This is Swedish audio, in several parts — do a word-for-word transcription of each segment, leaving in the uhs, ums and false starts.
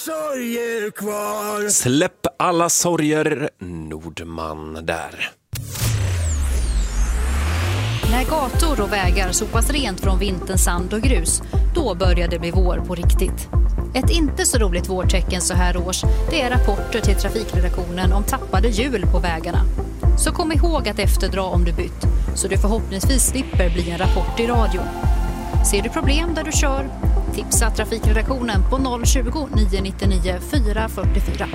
sorger kvar. Släpp alla sorger, Nordman där. När gator och vägar sopas rent från vinterns sand och grus, då börjar det bli vår på riktigt. Ett inte så roligt vårtecken så här års, det är rapporter till trafikredaktionen om tappade hjul på vägarna. Så kom ihåg att efterdra om du bytt, så du förhoppningsvis slipper bli en rapport i radio. Ser du problem där du kör? Tipsa trafikredaktionen på noll tjugo, nio nittionio, fyra fyrtiofyra.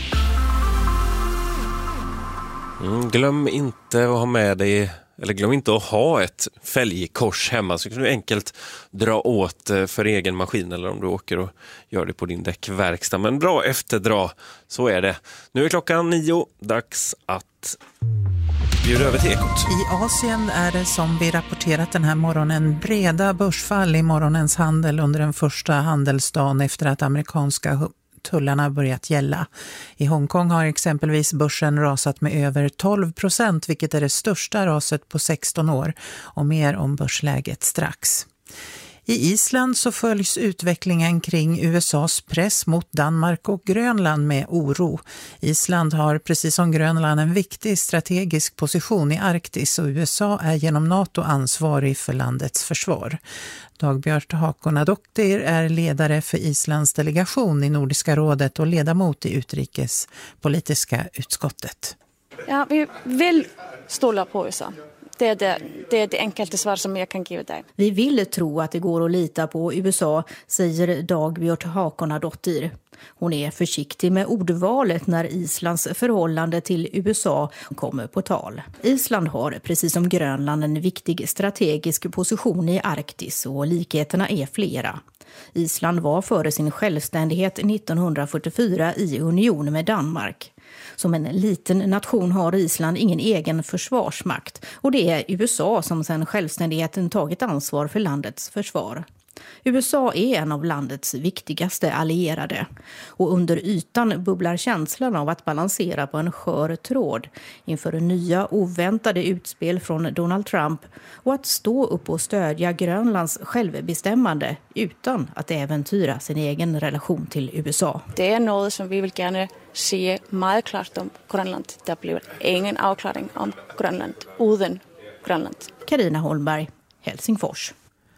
Mm, glöm inte att ha med dig, eller glöm inte att ha ett fälgkors hemma, så kan du enkelt dra åt för egen maskin eller om du åker och gör det på din däckverkstad. Men bra efterdra, så är det. Nu är klockan nio, dags att bjuda över till Ekot. I Asien är det, som vi rapporterat den här morgonen, breda börsfall i morgonens handel under den första handelsdagen efter att amerikanska tullarna börjat gälla. I Hongkong har exempelvis börsen rasat med över tolv procent, vilket är det största raset på sexton år, och mer om börsläget strax. I Island så följs utvecklingen kring U S A:s press mot Danmark och Grönland med oro. Island har precis som Grönland en viktig strategisk position i Arktis och U S A är genom NATO ansvarig för landets försvar. Dagbjört Hakonadottir är ledare för Islands delegation i Nordiska rådet och ledamot i utrikespolitiska utskottet. Ja, vi vill stola på U S A. Det är det, det är det enklaste svar som jag kan ge dig. Vi vill tro att det går att lita på U S A, säger Dagbjört Hakonadottir. Hon är försiktig med ordvalet när Islands förhållande till U S A kommer på tal. Island har, precis som Grönland, en viktig strategisk position i Arktis och likheterna är flera. Island var före sin självständighet nittonhundrafyrtiofyra i union med Danmark. Som en liten nation har Island ingen egen försvarsmakt och det är U S A som sedan självständigheten tagit ansvar för landets försvar. U S A är en av landets viktigaste allierade och under ytan bubblar känslan av att balansera på en skör tråd inför nya oväntade utspel från Donald Trump och att stå upp och stödja Grönlands självbestämmande utan att äventyra sin egen relation till U S A. Det är något som vi vill gärna se mycket klart om Grönland. Det blir ingen avklaring om Grönland utan Grönland. Carina Holmberg, Helsingfors.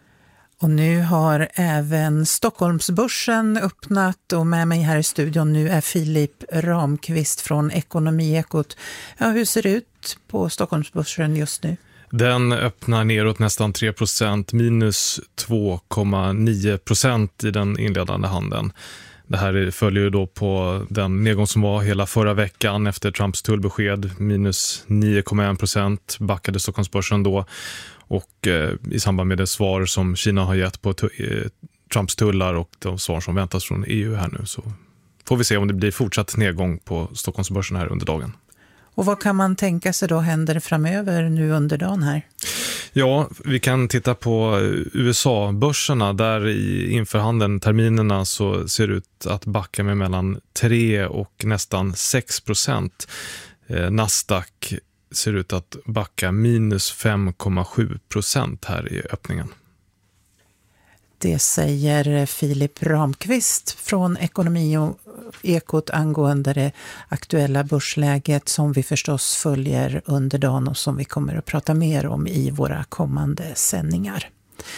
Och nu har även Stockholmsbörsen öppnat och med mig här i studion nu är Filip Ramqvist från Ekonomiekot. Ja, hur ser det ut på Stockholmsbörsen just nu? Den öppnar neråt nästan tre procent, minus två komma nio procent i den inledande handeln. Det här följer ju då på den nedgång som var hela förra veckan efter Trumps tullbesked. Minus nio komma en procent backade Stockholmsbörsen då. Och eh, i samband med det svar som Kina har gett på tu- eh, Trumps tullar och de svar som väntas från E U här nu, så får vi se om det blir fortsatt nedgång på Stockholmsbörsen här under dagen. Och vad kan man tänka sig då händer framöver nu under dagen här? Ja, vi kan titta på U S A-börserna. Där i införhandeln terminerna så ser det ut att backa med mellan tre och nästan sex procent. Eh, Nasdaq ser ut att backa minus fem komma sju procent här i öppningen. Det säger Filip Ramqvist från Ekonomi och Ekot angående det aktuella börsläget som vi förstås följer under dagen och som vi kommer att prata mer om i våra kommande sändningar.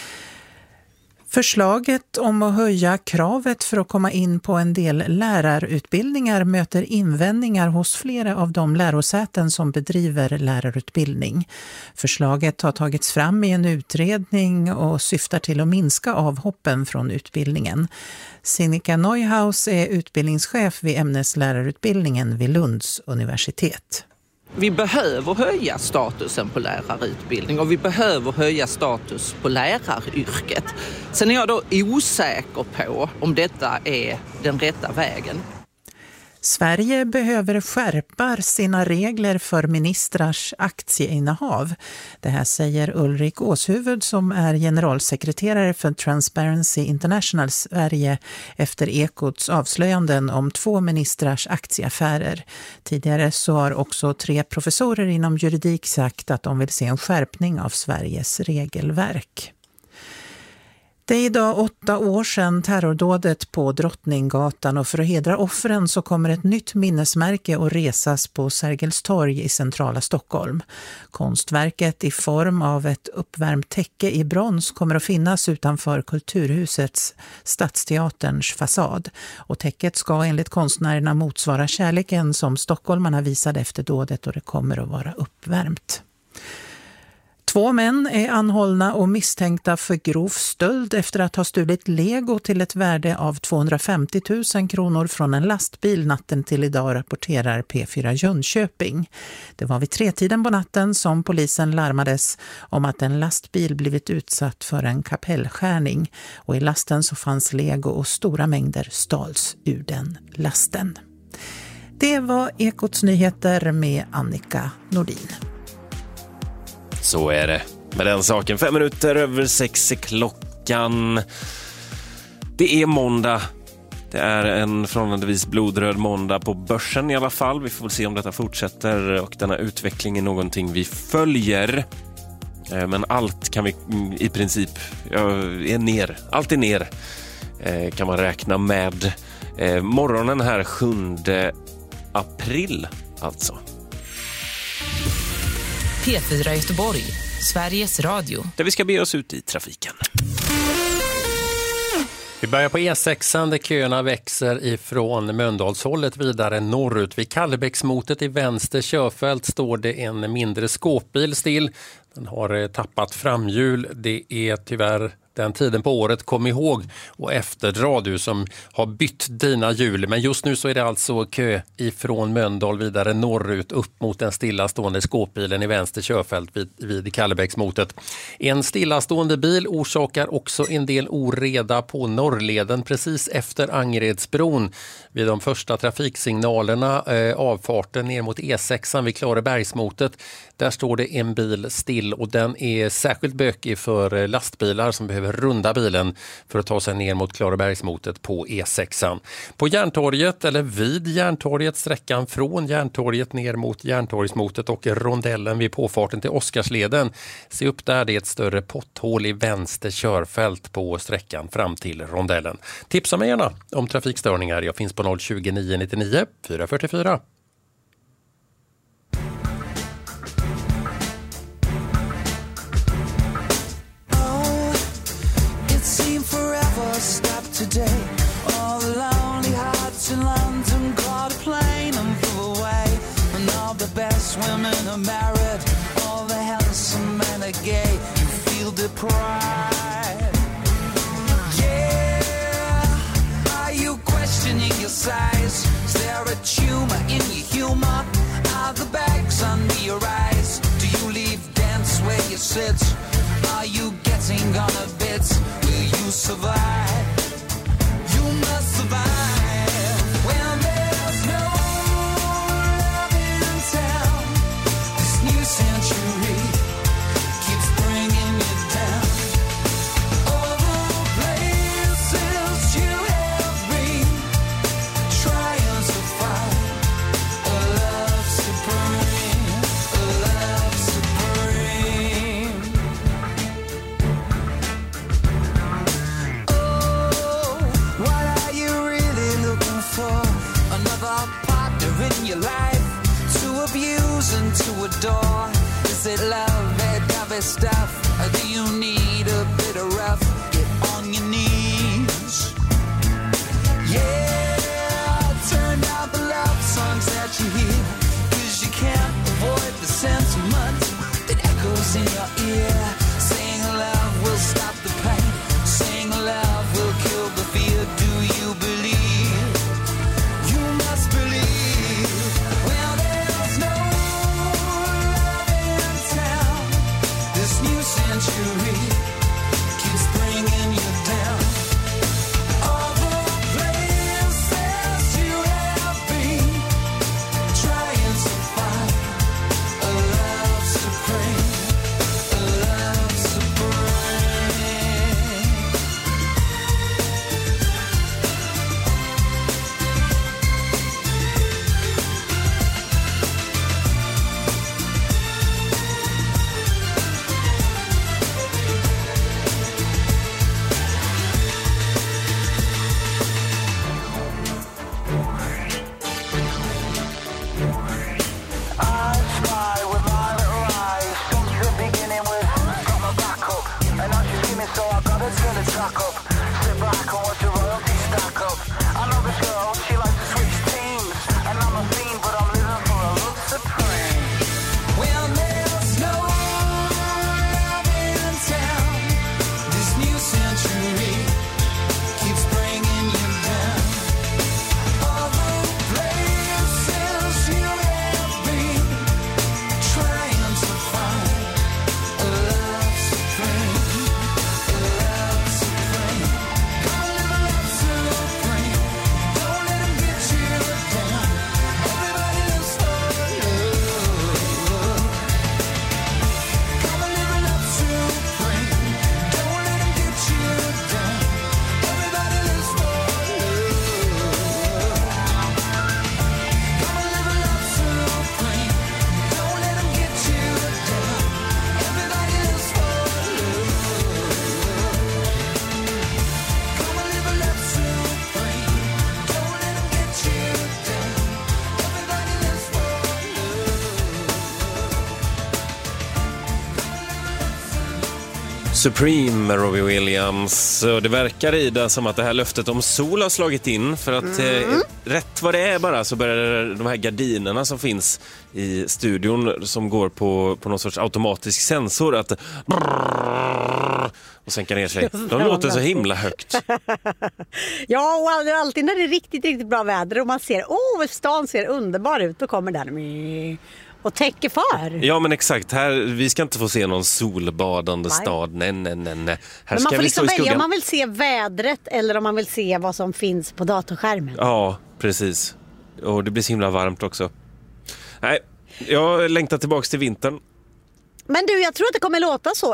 Förslaget om att höja kravet för att komma in på en del lärarutbildningar möter invändningar hos flera av de lärosäten som bedriver lärarutbildning. Förslaget har tagits fram i en utredning och syftar till att minska avhoppen från utbildningen. Sinikka Neuhaus är utbildningschef vid ämneslärarutbildningen vid Lunds universitet. Vi behöver höja statusen på lärarutbildning och vi behöver höja status på läraryrket. Sen är jag då osäker på om detta är den rätta vägen. Sverige behöver skärpa sina regler för ministrars aktieinnehav. Det här säger Ulrik Åshuvud som är generalsekreterare för Transparency International Sverige efter Ekots avslöjanden om två ministrars aktieaffärer. Tidigare så har också tre professorer inom juridik sagt att de vill se en skärpning av Sveriges regelverk. Det är idag åtta år sedan terrordådet på Drottninggatan och för att hedra offren så kommer ett nytt minnesmärke att resas på Sergels torg i centrala Stockholm. Konstverket i form av ett uppvärmt täcke i brons kommer att finnas utanför Kulturhusets Stadsteaterns fasad. Och täcket ska enligt konstnärerna motsvara kärleken som stockholmarna visade efter dådet och det kommer att vara uppvärmt. Två män är anhållna och misstänkta för grov stöld efter att ha stulit Lego till ett värde av tvåhundrafemtio tusen kronor från en lastbil natten till idag, rapporterar P fyra Jönköping. Det var vid tretiden på natten som polisen larmades om att en lastbil blivit utsatt för en kapellskärning och i lasten så fanns Lego och stora mängder stals ur den lasten. Det var Ekots nyheter med Annika Nordin. Så är det med den saken. Fem minuter över sex i klockan. Det är måndag. Det är en förhållandevis blodröd måndag på börsen i alla fall. Vi får väl se om detta fortsätter och denna utveckling är någonting vi följer. Men allt kan vi i princip ja, är ner. Allt är ner kan man räkna med. Morgonen här sjunde april alltså. P fyra Göteborg, Sveriges Radio. Där vi ska be oss ut i trafiken. Vi börjar på E sex där köerna växer ifrån Mölndalshållet vidare norrut. Vid Kallebäcksmotet i vänster körfält står det en mindre skåpbil still. Den har tappat framhjul. Det är tyvärr den tiden på året, kom ihåg och efterdra du som har bytt dina hjul. Men just nu så är det alltså kö ifrån Mölndal vidare norrut upp mot den stillastående skåpbilen i vänster körfält vid, vid Kallebäcksmotet. En stillastående bil orsakar också en del oreda på Norrleden precis efter Angeredsbron. Vid de första trafiksignalerna, eh, avfarten ner mot E sex vid Klarebergsmotet, där står det en bil still och den är särskilt bökig för lastbilar som behöver runda bilen för att ta sig ner mot Klarebergsmotet på E sex. På Järntorget eller vid Järntorget, sträckan från Järntorget ner mot Järntorgsmotet och rondellen vid påfarten till Oskarsleden. Se upp där, det är ett större potthål i vänster körfält på sträckan fram till rondellen. Tipsa mig gärna om trafikstörningar. Jag finns på noll tjugo nio nittionio fyra fyrtiofyra. Today, all the lonely hearts in London caught a plane and flew away. And all the best women are married, all the handsome men are gay. You feel deprived. Yeah, are you questioning your size? Is there a tumor in your humor? Are the bags under your eyes? Do you leave dance where you sit? Are you getting on a bit? Will you survive? You must survive when there's no love in town. This new century keeps bringing you down. All the places you have been, trying to find a love supreme, a love supreme. What are you really looking for? Another partner in your life to abuse and to adore? Is it love, that stuff? Or do you need a bit of rough? Get on your knees. Yeah, turn down the love songs that you hear, 'cause you can't avoid the sentiment that echoes in your ear. Saying love will stop the pain, saying love will kill the fear. Do you believe? You must believe. Well, there's no love in town. This new century Supreme med Robbie Williams. Och det verkar i det som att det här löftet om sol har slagit in. För att mm. eh, rätt vad det är bara så börjar de här gardinerna som finns i studion som går på, på någon sorts automatisk sensor att brrr, och sänka ner sig. De låter så himla högt. Ja, och alltid när det är riktigt, riktigt bra väder och man ser, åh, oh, stan ser underbar ut, då kommer den och täcker för. Ja, men exakt. Här, vi ska inte få se någon solbadande nej. stad. Nej, nej, nej, nej. Här men man ska får vi liksom stå i välja om man vill se vädret eller om man vill se vad som finns på datorskärmen. Ja, precis. Och det blir så himla varmt också. Nej, jag längtar tillbaka till vintern. Men du, jag tror att det kommer låta så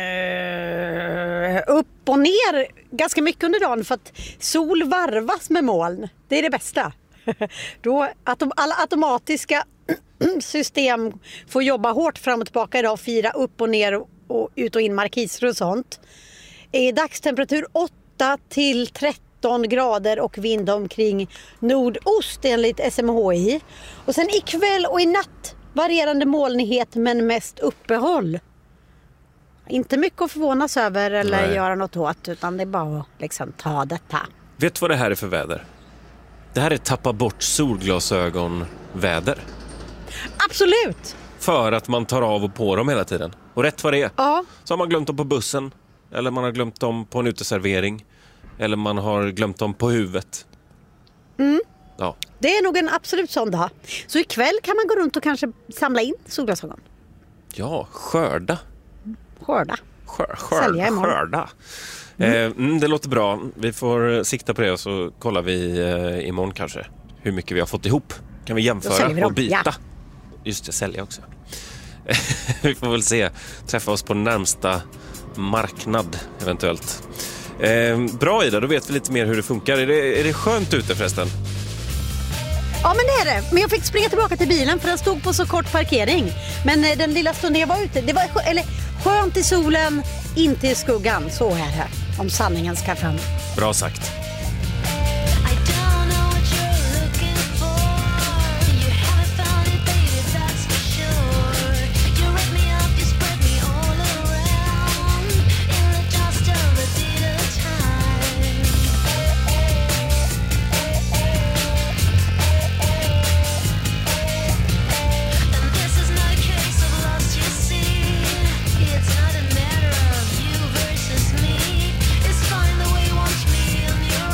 eh, upp och ner ganska mycket under dagen för att sol varvas med moln. Det är det bästa. Då atom, alla automatiska system får jobba hårt fram och tillbaka idag och fira upp och ner och, och ut och in markiser och sånt. I dagstemperatur åtta till tretton grader och vind omkring nordost enligt S M H I. Och sen ikväll och i natt varierande molnighet men mest uppehåll. Inte mycket att förvånas över eller Nej. göra något åt utan det är bara att liksom ta detta. Vet du vad det här är för väder? Det här är tappa bort solglasögon väder. Absolut! För att man tar av och på dem hela tiden. Och rätt vad det är. Ja. Så har man glömt dem på bussen. Eller man har glömt dem på en uteservering. Eller man har glömt dem på huvudet. Mm. Ja. Det är nog en absolut sån dag. Så ikväll kan man gå runt och kanske samla in solglasögon. Ja, skörda. Skörda. Skör, skörda. Sälja imorgon. Skörda. Mm. Eh, mm, det låter bra. Vi får sikta på det och så kollar vi eh, imorgon kanske hur mycket vi har fått ihop. Kan vi jämföra vi och byta? Ja. Just det, sälja också. Vi får väl se. Träffa oss på närmsta marknad eventuellt. Eh, bra Ida, då vet vi lite mer hur det funkar. Är det, är det skönt ute förresten? Ja, men det är det. Men jag fick springa tillbaka till bilen för den stod på så kort parkering. Men eh, den lilla stunden jag var ute, det var eller, skönt i solen, inte i skuggan. Så är det, om sanningen ska fram. Bra sagt. It's fine the way you want me and you're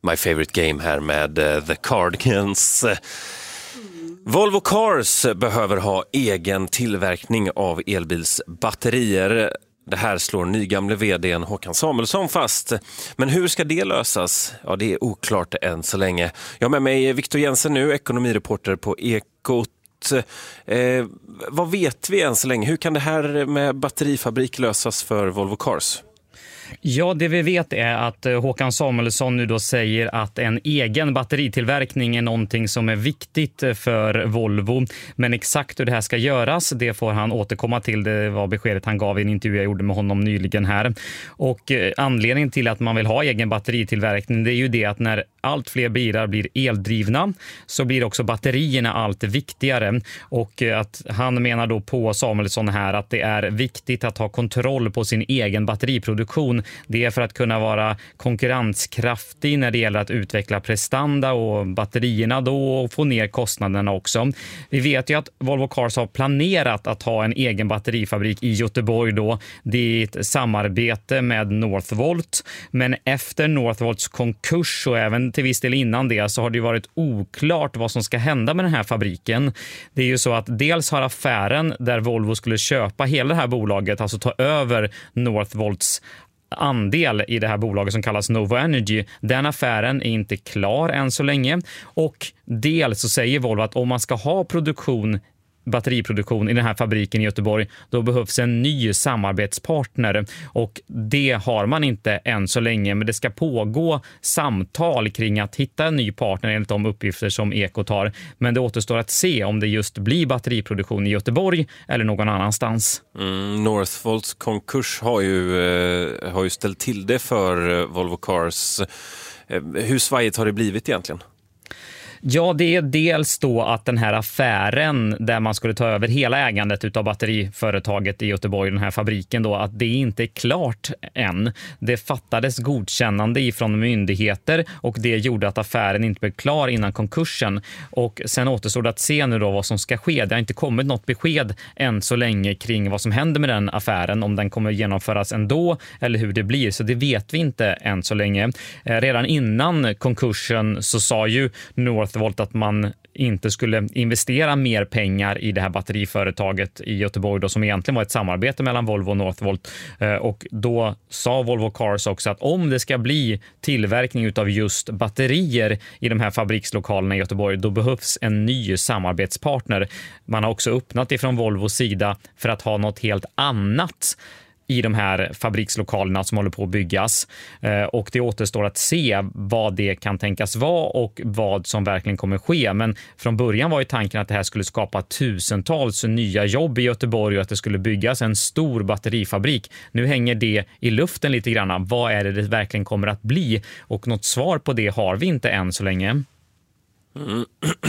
My Favorite Game här med uh, The Cardigans. Volvo Cars behöver ha egen tillverkning av elbilsbatterier. Det här slår nygamle vdn Håkan Samuelsson fast. Men hur ska det lösas? Ja, det är oklart än så länge. Jag har med mig Victor Jensen nu, ekonomireporter på Ekot. Eh, vad vet vi än så länge? Hur kan det här med batterifabrik lösas för Volvo Cars? Ja, det vi vet är att Håkan Samuelsson nu då säger att en egen batteritillverkning är någonting som är viktigt för Volvo. Men exakt hur det här ska göras, det får han återkomma till. Det var beskedet han gav i en intervju jag gjorde med honom nyligen här. Och anledningen till att man vill ha egen batteritillverkning, det är ju det att när allt fler bilar blir eldrivna så blir också batterierna allt viktigare. Och att han menar då på Samuelsson här att det är viktigt att ha kontroll på sin egen batteriproduktion. Det är för att kunna vara konkurrenskraftig när det gäller att utveckla prestanda och batterierna då och få ner kostnaderna också. Vi vet ju att Volvo Cars har planerat att ha en egen batterifabrik i Göteborg då. Det är ett samarbete med Northvolt, men efter Northvolts konkurs och även till viss del innan det så har det varit oklart vad som ska hända med den här fabriken. Det är ju så att dels har affären där Volvo skulle köpa hela det här bolaget, alltså ta över Northvolts andel i det här bolaget som kallas Novo Energy. Den affären är inte klar än så länge och dels så säger Volvo att om man ska ha produktion batteriproduktion i den här fabriken i Göteborg, då behövs en ny samarbetspartner och det har man inte än så länge, men det ska pågå samtal kring att hitta en ny partner enligt de uppgifter som Ekot har, men det återstår att se om det just blir batteriproduktion i Göteborg eller någon annanstans. Mm, Northvolts konkurs har ju, eh, har ju ställt till det för eh, Volvo Cars. Eh, hur svajigt har det blivit egentligen? Ja, det är dels då att den här affären där man skulle ta över hela ägandet utav batteriföretaget i Göteborg, den här fabriken då, att det inte är klart än. Det fattades godkännande ifrån myndigheter och det gjorde att affären inte blev klar innan konkursen. Och sen återstår det att se nu då vad som ska ske. Det har inte kommit något besked än så länge kring vad som händer med den affären, om den kommer genomföras ändå eller hur det blir. Så det vet vi inte än så länge. Redan innan konkursen så sa ju North Volt att man inte skulle investera mer pengar i det här batteriföretaget i Göteborg då, som egentligen var ett samarbete mellan Volvo och Northvolt. Och då sa Volvo Cars också att om det ska bli tillverkning utav just batterier i de här fabrikslokalerna i Göteborg, då behövs en ny samarbetspartner. Man har också öppnat ifrån Volvos sida för att ha något helt annat i de här fabrikslokalerna som håller på att byggas. Eh, och det återstår att se vad det kan tänkas vara och vad som verkligen kommer ske. Men från början var ju tanken att det här skulle skapa tusentals nya jobb i Göteborg och att det skulle byggas en stor batterifabrik. Nu hänger det i luften lite grann. Vad är det det verkligen kommer att bli? Och något svar på det har vi inte än så länge. Mm.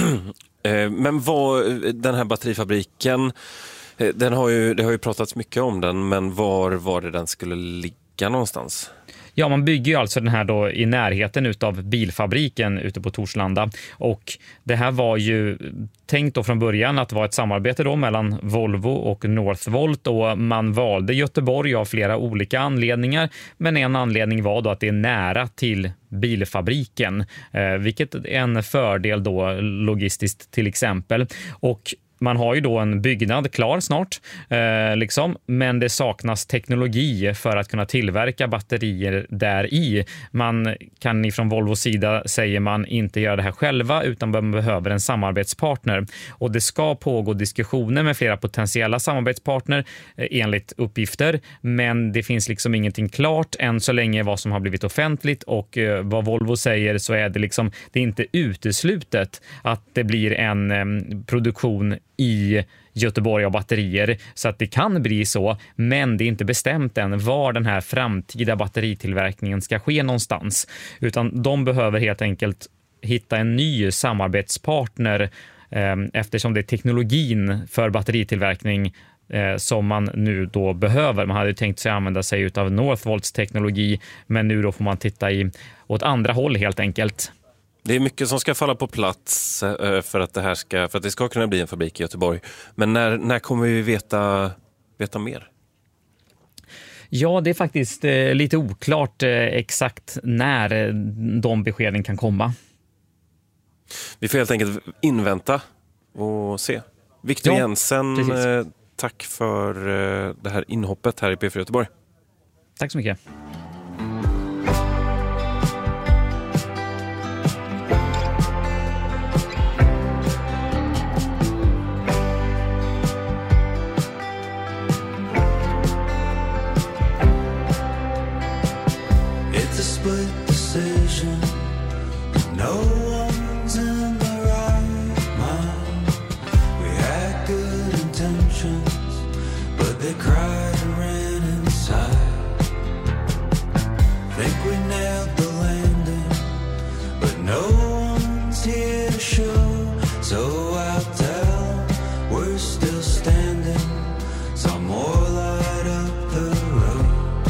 Men vad, den här batterifabriken, Den har ju, det har ju pratats mycket om den, men var var det den skulle ligga någonstans? Ja, man bygger ju alltså den här då i närheten utav bilfabriken ute på Torslanda. Och det här var ju tänkt då från början att vara ett samarbete då mellan Volvo och Northvolt, och man valde Göteborg av flera olika anledningar. Men en anledning var då att det är nära till bilfabriken, eh, vilket är en fördel då logistiskt till exempel. Och man har ju då en byggnad klar snart, eh, liksom, men det saknas teknologi för att kunna tillverka batterier där i. Man kan ifrån Volvos sida, säger man, inte göra det här själva utan man behöver en samarbetspartner. Och det ska pågå diskussioner med flera potentiella samarbetspartner eh, enligt uppgifter, men det finns liksom ingenting klart än så länge vad som har blivit offentligt, och eh, vad Volvo säger så är det liksom, det är inte uteslutet att det blir en eh, produktion i Göteborg av batterier, så att det kan bli så, men det är inte bestämt än var den här framtida batteritillverkningen ska ske någonstans, utan de behöver helt enkelt hitta en ny samarbetspartner eh, eftersom det är teknologin för batteritillverkning eh, som man nu då behöver. Man hade tänkt sig använda sig av Northvolts teknologi, men nu då får man titta i åt andra håll helt enkelt. Det är mycket som ska falla på plats för att det här ska, för att det ska kunna bli en fabrik i Göteborg. Men när, när kommer vi veta, veta mer? Ja, det är faktiskt eh, lite oklart eh, exakt när eh, de beskeden kan komma. Vi får helt enkelt invänta och se. Victor Ja, Jensen, eh, tack för eh, det här inhoppet här i P fyra Göteborg. Tack så mycket. It's a split decision. No one's in the right mind. We had good intentions, but they cried and ran inside. Think we nailed the landing, but no one's here to show. So I'll tell we're still standing. Some more light up the road.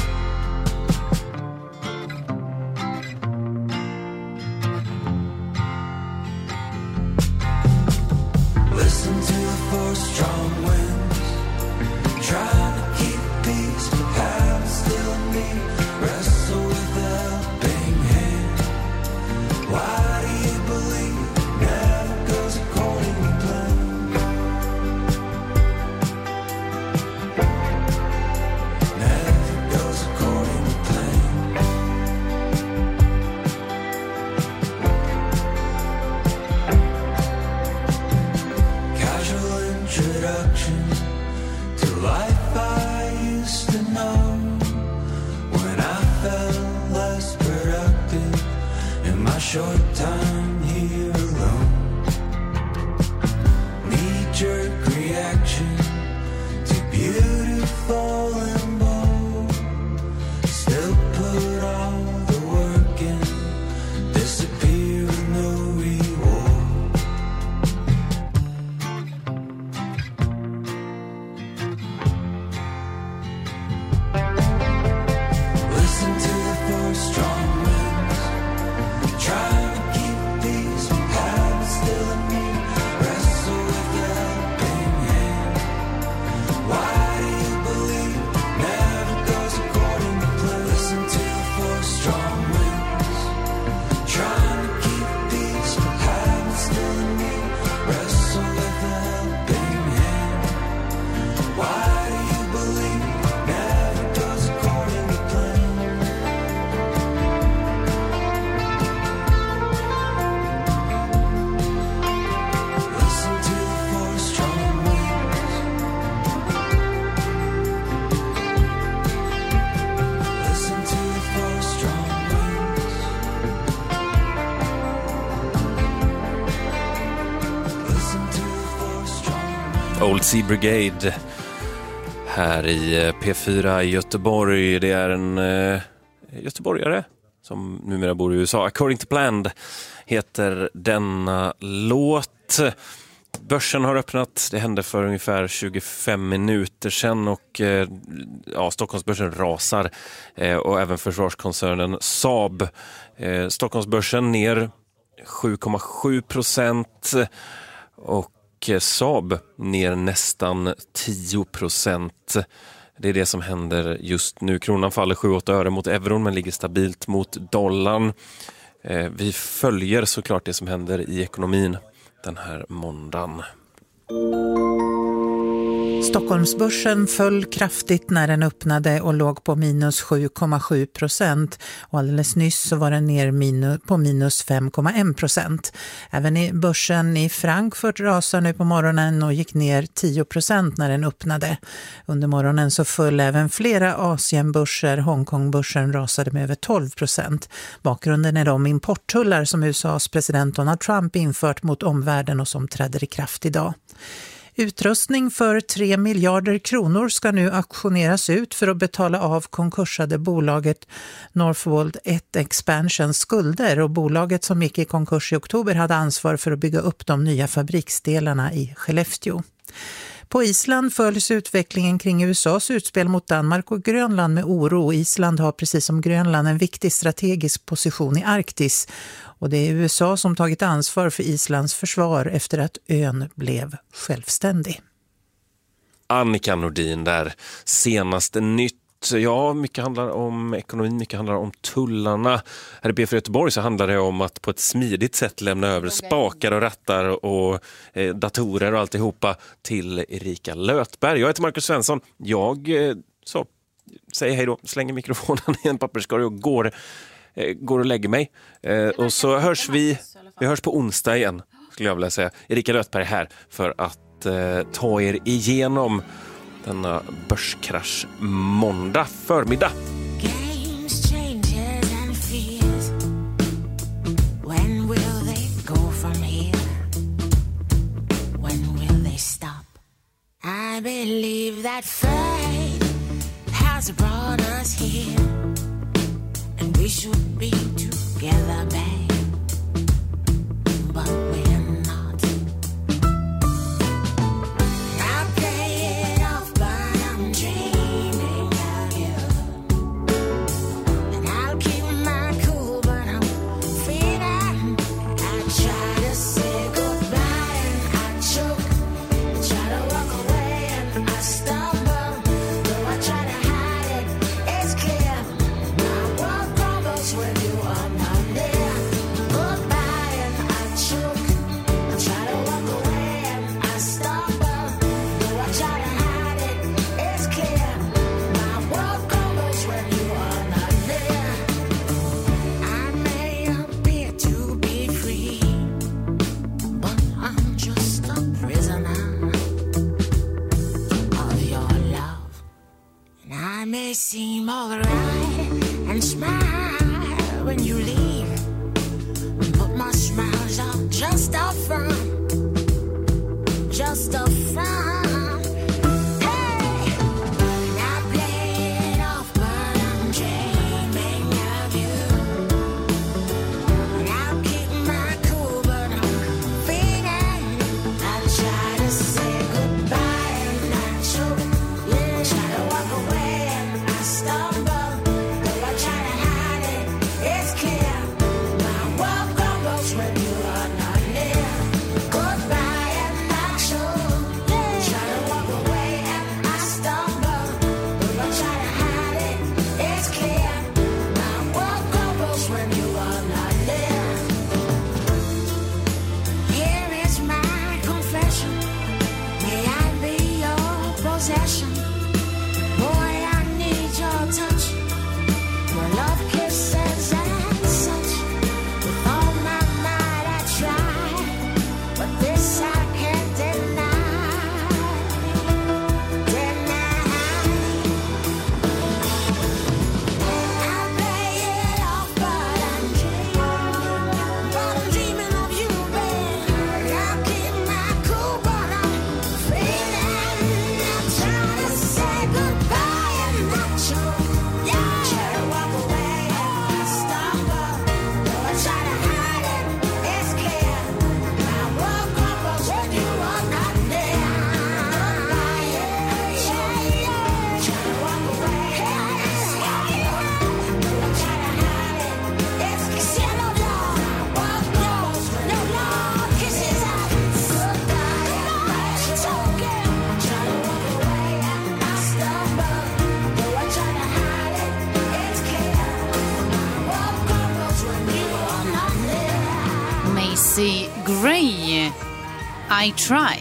Listen to the four strong winds, trying to keep peace, but have still in me. Wrestle with the helping hand. Why do you believe never goes according to plan? Never goes according to plan. Casual introduction to life I used to know. When I felt less productive in my short time here alone. Knee-jerk reaction to beautiful and bold. Still put all the work in, disappear with no reward. Listen to the four strong winds, trying to keep peace, but have it still in me. Wrestle with the helping hand. Why do you believe never goes according to plan? Listen to the four strong winds, trying to keep peace, but have it still in me. Wrestle with the helping hand. Why do you believe never goes according to plan? Listen to the four strong winds. Listen to the four strong winds. Listen to the four strong winds. Old Sea Brigade här i P fyra i Göteborg. Det är en eh, göteborgare som numera bor i U S A. According to Plan heter denna låt. Börsen har öppnat. Det hände för ungefär tjugofem minuter sedan och eh, ja, Stockholmsbörsen rasar eh, och även försvarskoncernen Saab. Eh, Stockholmsbörsen ner sju komma sju procent och Saab ner nästan tio procent. Det är det som händer just nu. Kronan faller sju åtta öre mot euron men ligger stabilt mot dollarn. Eh, vi följer såklart det som händer i ekonomin den här måndagen. Stockholmsbörsen föll kraftigt när den öppnade och låg på minus sju komma sju procent och alldeles nyss så var den ner minus, på minus fem komma ett procent. Även i börsen i Frankfurt rasar nu på morgonen och gick ner tio procent när den öppnade. Under morgonen så föll även flera Asienbörser. Hongkongbörsen rasade med över tolv procent. Bakgrunden är de importtullar som U S A:s president Donald Trump infört mot omvärlden och som träder i kraft idag. Utrustning för tre miljarder kronor ska nu auktioneras ut för att betala av konkursade bolaget Northvolt ett Expansions skulder, och bolaget som gick i konkurs i oktober hade ansvar för att bygga upp de nya fabriksdelarna i Skellefteå. På Island följs utvecklingen kring U S A:s utspel mot Danmark och Grönland med oro. Island har precis som Grönland en viktig strategisk position i Arktis. Och det är U S A som tagit ansvar för Islands försvar efter att ön blev självständig. Annika Nordin där, senaste nytt. Ja, mycket handlar om ekonomin, mycket handlar om tullarna. Här i B fyra Göteborg så handlar det om att på ett smidigt sätt lämna över spakar och rattar och eh, datorer och alltihopa till Erika Lötberg. Jag heter Marcus Svensson. Jag eh, så, säger hej då, slänger mikrofonen i en papperskorg och går, eh, går och lägger mig. Eh, och så hörs vi, vi hörs på onsdag igen, skulle jag vilja säga. Erika Lötberg här för att eh, ta er igenom denna börskrasch måndag förmiddag. Games, changes and fears. When will they go from here? When will they stop? I believe that fate has brought us here, and we should be together, babe. But we're not. I play it off, but I'm dreaming of you. And I'll keep my cool, but I'm feeling. I try to say goodbye and I choke. I try to walk away and I stumble. Though I try to hide it, it's clear. My world crumbles when you are not there. Goodbye and I choke. I try to walk away and I stumble. Though I try to hide it, it's clear. My world crumbles when you are not there. I may appear to be free, but I'm just a prisoner of your love. And I may seem alright and smile when you leave, but my smiles are just a front, just a front. Hey, and I play it off, but I'm dreaming of you. And I'll keep my cool, but I'm feeling. I try to say goodbye and I choke. Yeah, try to walk away and I stumble. Though I try to hide it, it's clear. My world crumbles when you are not near. Goodbye and I choke. Yeah, try to walk away and I stumble. Though I try to hide it, it's clear. My world crumbles when you are not there. Here is my confession. May I be your possession? Boy, I need your touch. Your love kisses and such. With all my might I try, but this I can't deny. Deny. I play it off, but I'm dreaming. But I'm dreaming of you, babe. I'll keep my cool, but I'm feeling. I'm trying to say goodbye and I choke. Yeah, try to walk away and I stumble. Though I try to hide it, it's clear. My world crumbles when you are not there. Goodbye and I choke. Try to walk away and I stumble. Though I try to hide it, it's clear. No love, world crumbles when no love kisses up. Goodbye and I choke. Try to walk away and I stumble. Though I try to hide it, it's clear. My world crumbles when you are not there. Macy Gray, I try.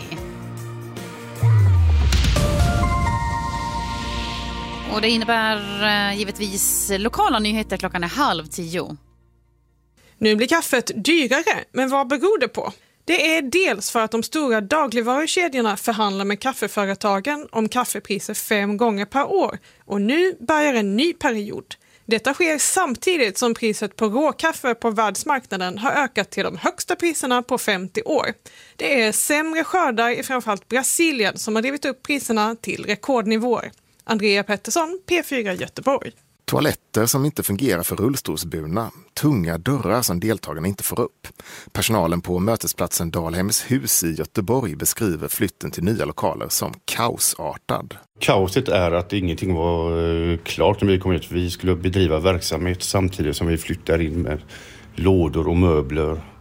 Och det innebär eh, givetvis lokala nyheter. Klockan är halv tio. Nu blir kaffet dyrare, men vad beror det på? Det är dels för att de stora dagligvarukedjorna förhandlar med kaffeföretagen om kaffepriser fem gånger per år, och nu börjar en ny period. Detta sker samtidigt som priset på råkaffe på världsmarknaden har ökat till de högsta priserna på femtio år. Det är sämre skördar i framförallt Brasilien som har drivit upp priserna till rekordnivåer. Andrea Pettersson, P fyra Göteborg. Toaletter som inte fungerar för rullstolsburna, tunga dörrar som deltagarna inte får upp. Personalen på mötesplatsen Dalhems hus i Göteborg beskriver flytten till nya lokaler som kaosartad. Kaoset är att ingenting var klart när vi kom ut. Vi skulle bedriva verksamhet samtidigt som vi flyttar in med lådor och möbler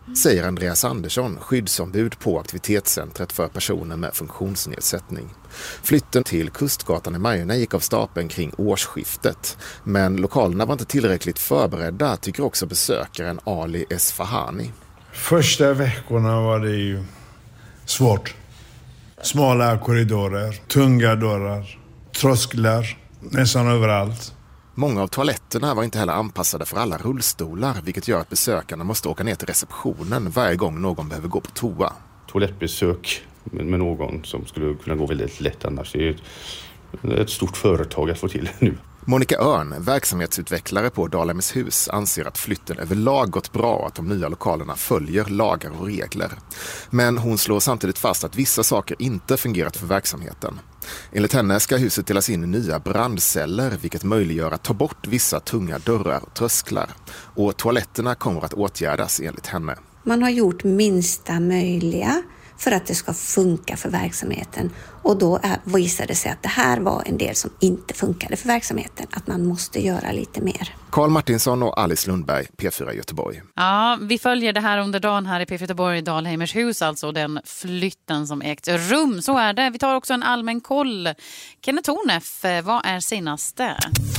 Säger Andreas Andersson, skyddsombud på aktivitetscentret för personer med funktionsnedsättning. Flytten till Kustgatan i Majorna gick av stapeln kring årsskiftet. Men lokalerna var inte tillräckligt förberedda, tycker också besökaren Ali Esfahani. Första veckorna var det ju svårt. Smala korridorer, tunga dörrar, trösklar, nästan överallt. Många av toaletterna var inte heller anpassade för alla rullstolar, vilket gör att besökarna måste åka ner till receptionen varje gång någon behöver gå på toa. Toalettbesök med någon som skulle kunna gå väldigt lätt annars. Det är ett, ett stort företag att få till nu. Monica Örn, verksamhetsutvecklare på Dalhemshus, anser att flytten överlag gått bra och att de nya lokalerna följer lagar och regler. Men hon slår samtidigt fast att vissa saker inte fungerat för verksamheten. Enligt henne ska huset delas in i nya brandceller, vilket möjliggör att ta bort vissa tunga dörrar och trösklar. Och toaletterna kommer att åtgärdas enligt henne. Man har gjort minsta möjliga för att det ska funka för verksamheten. Och då är, visade det sig att det här var en del som inte funkade för verksamheten. Att man måste göra lite mer. Karl Martinsson och Alice Lundberg, P fyra Göteborg. Ja, vi följer det här under dagen här i P fyra Göteborg, Dalhemers alltså den flytten som ägt rum. Så är det. Vi tar också en allmän koll. Kenneth Tornef, vad är senaste?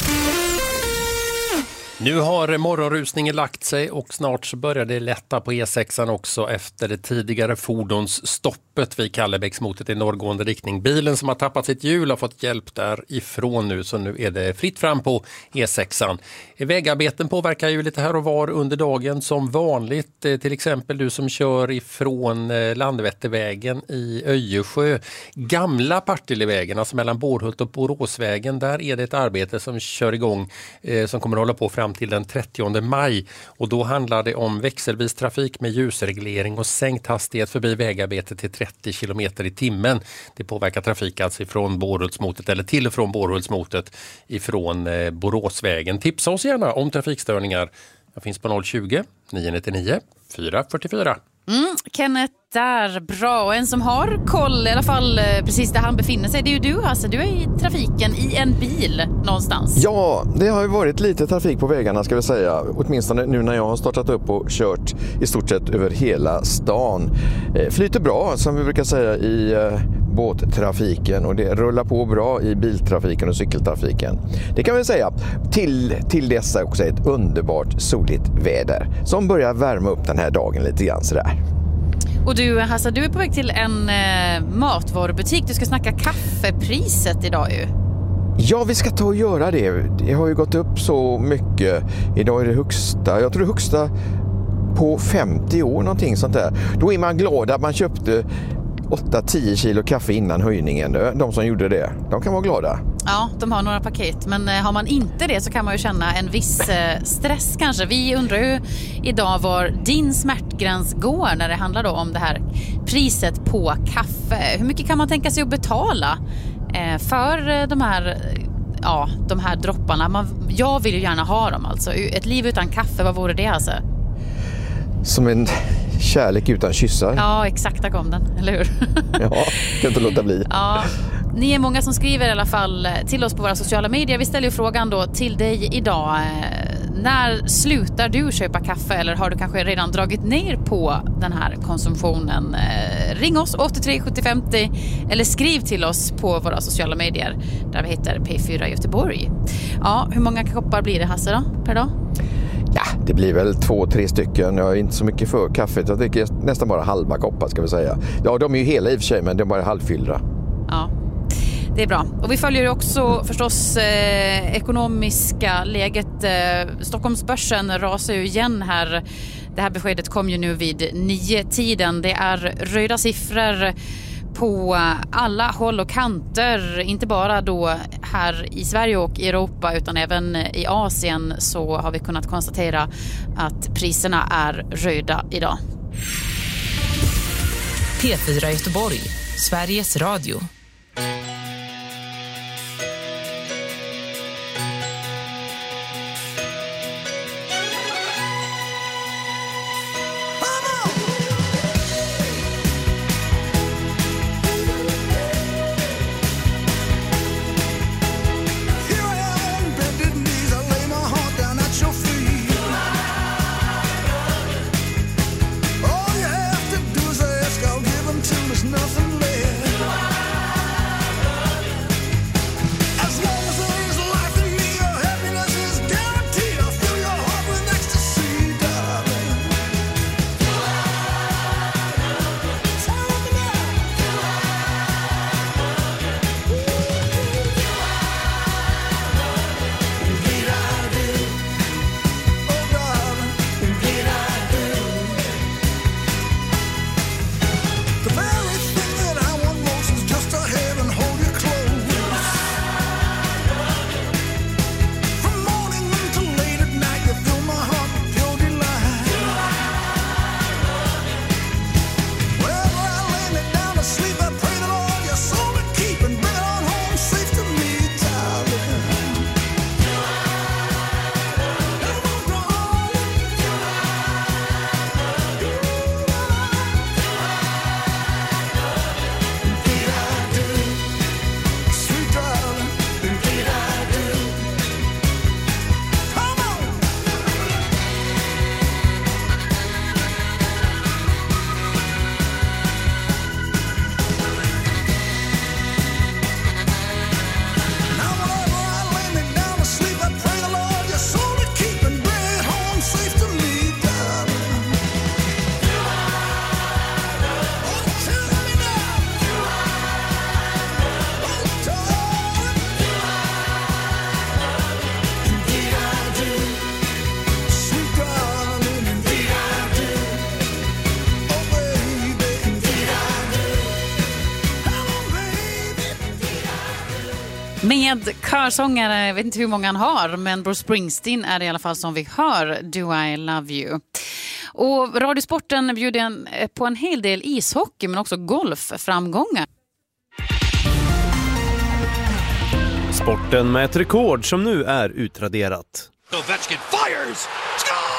Nu har morgonrusningen lagt sig och snart så börjar det lätta på E sexan också efter det tidigare fordonsstoppet vid Kallebäcksmotet i norrgående riktning. Bilen som har tappat sitt hjul har fått hjälp därifrån nu, så nu är det fritt fram på E sexan. Vägarbeten påverkar ju lite här och var under dagen som vanligt. Till exempel du som kör ifrån Landvettervägen i Öjersjö. Gamla Partillevägen, alltså mellan Borhult och Boråsvägen, där är det ett arbete som kör igång eh, som kommer att hålla på fram till den trettionde maj, och då handlar det om växelvis trafik med ljusreglering och sänkt hastighet förbi vägarbetet till trettio kilometer i timmen. Det påverkar trafik alltså ifrån Borhultsmotet eller till och från Borhultsmotet ifrån eh, Boråsvägen. Tipsa oss gärna om trafikstörningar. Jag finns på noll tjugo, nio nittionio, fyra fyrtiofyra. Mm, Kenneth där, bra. Och en som har koll, i alla fall precis där han befinner sig, det är ju du, alltså. Du är i trafiken i en bil någonstans. Ja, det har ju varit lite trafik på vägarna ska vi säga. Åtminstone nu när jag har startat upp och kört i stort sett över hela stan. Flyter bra, som vi brukar säga, i båttrafiken, och det rullar på bra i biltrafiken och cykeltrafiken. Det kan vi säga. Till, till dessa också ett underbart soligt väder som börjar värma upp den här dagen lite grann sådär. Och du, Hassa, du är på väg till en eh, matvarubutik. Du ska snacka kaffepriset idag ju. Ja, vi ska ta och göra det. Det har ju gått upp så mycket. Idag är det högsta, jag tror det högsta på femtio år, någonting sånt där. Då är man glad att man köpte åtta till tio kilo kaffe innan höjningen. De som gjorde det, de kan vara glada. Ja, de har några paket, men har man inte det så kan man ju känna en viss stress kanske. Vi undrar ju idag var din smärtgräns går när det handlar då om det här priset på kaffe. Hur mycket kan man tänka sig att betala för de här, ja, de här dropparna? Man, jag vill ju gärna ha dem alltså. Ett liv utan kaffe, vad vore det alltså? Som en kärlek utan kyssar. Ja, exakt, där kom den, eller hur? Ja, kan inte låta bli. Ja, ni är många som skriver i alla fall till oss på våra sociala medier. Vi ställer ju frågan då till dig idag. När slutar du köpa kaffe, eller har du kanske redan dragit ner på den här konsumtionen? Ring oss åttiotre sjuttio femtio eller skriv till oss på våra sociala medier där vi heter P fyra Göteborg. Ja, hur många koppar blir det, Hasse, då, per dag? Ja, det blir väl två, tre stycken. Jag är inte så mycket för kaffet. Jag tycker nästan bara halva koppar ska vi säga. Ja, de är ju hela i och för sig, men de är bara halvfyllda. Ja, det är bra. Och vi följer ju också förstås eh, ekonomiska läget. Eh, Stockholmsbörsen rasar ju igen här. Det här beskedet kom ju nu vid nio tiden. Det är röda siffror på alla håll och kanter, inte bara då här i Sverige och i Europa utan även i Asien, så har vi kunnat konstatera att priserna är röda idag. P fyra Göteborg, Sveriges Radio. med körsångare. Jag vet inte hur många han har, men Bruce Springsteen är det i alla fall som vi hör Do I Love You. Och Radiosporten bjuder en, på en hel del ishockey men också golfframgångar. Sporten med ett rekord som nu är utraderat. Ovechkin fires! Score!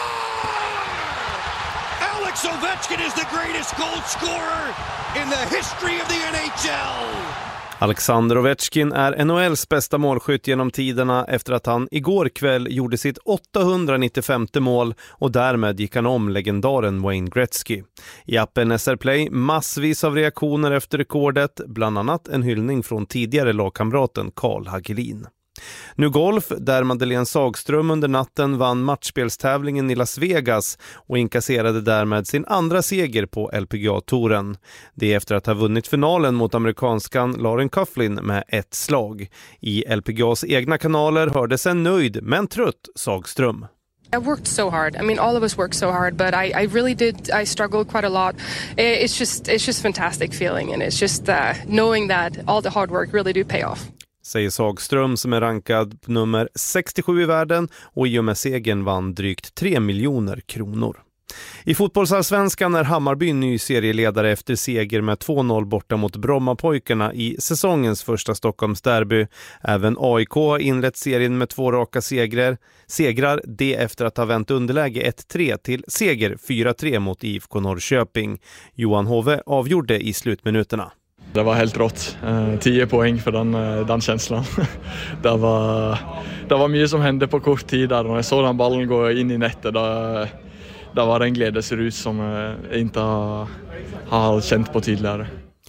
Alex Ovechkin is the greatest goal scorer in the history of the N H L! Alexander Ovechkin är N H L:s bästa målskytt genom tiderna efter att han igår kväll gjorde sitt åttahundranittiofemte mål och därmed gick han om legendaren Wayne Gretzky. I appen S R Play massvis av reaktioner efter rekordet, bland annat en hyllning från tidigare lagkamraten Carl Hagelin. Nu golf, där Madeleine Sagström under natten vann matchspelstävlingen i Las Vegas och inkasserade därmed sin andra seger på L P G A-touren. Det är efter att ha vunnit finalen mot amerikanskan Lauren Coughlin med ett slag. I L P G A's egna kanaler hördes en nöjd men trött Sagström. I worked so hard. I mean, all of us worked so hard, but I, I really did. I struggled quite a lot. It's just, it's just fantastic feeling, and it's just uh, knowing that all the hard work really do pay off. Säger Sagström som är rankad nummer sextiosju i världen och i och med segern vann drygt tre miljoner kronor. I fotbollsallsvenskan är Hammarby ny serieledare efter seger med två noll borta mot Brommapojkarna i säsongens första Stockholmsderby. Även A I K har inlett serien med två raka segrar, segrar det efter att ha vänt underläge ett tre till seger fyra tre mot I F K Norrköping. Johan Hove avgjorde i slutminuterna. Det var helt rått. Eh, tio poäng för den, den känslan. det, var, det var mycket som hände på kort tid där. När jag såg den ballen gå in i nätet, då, då var det en glädjesrus som jag inte har, har känt på tidigare.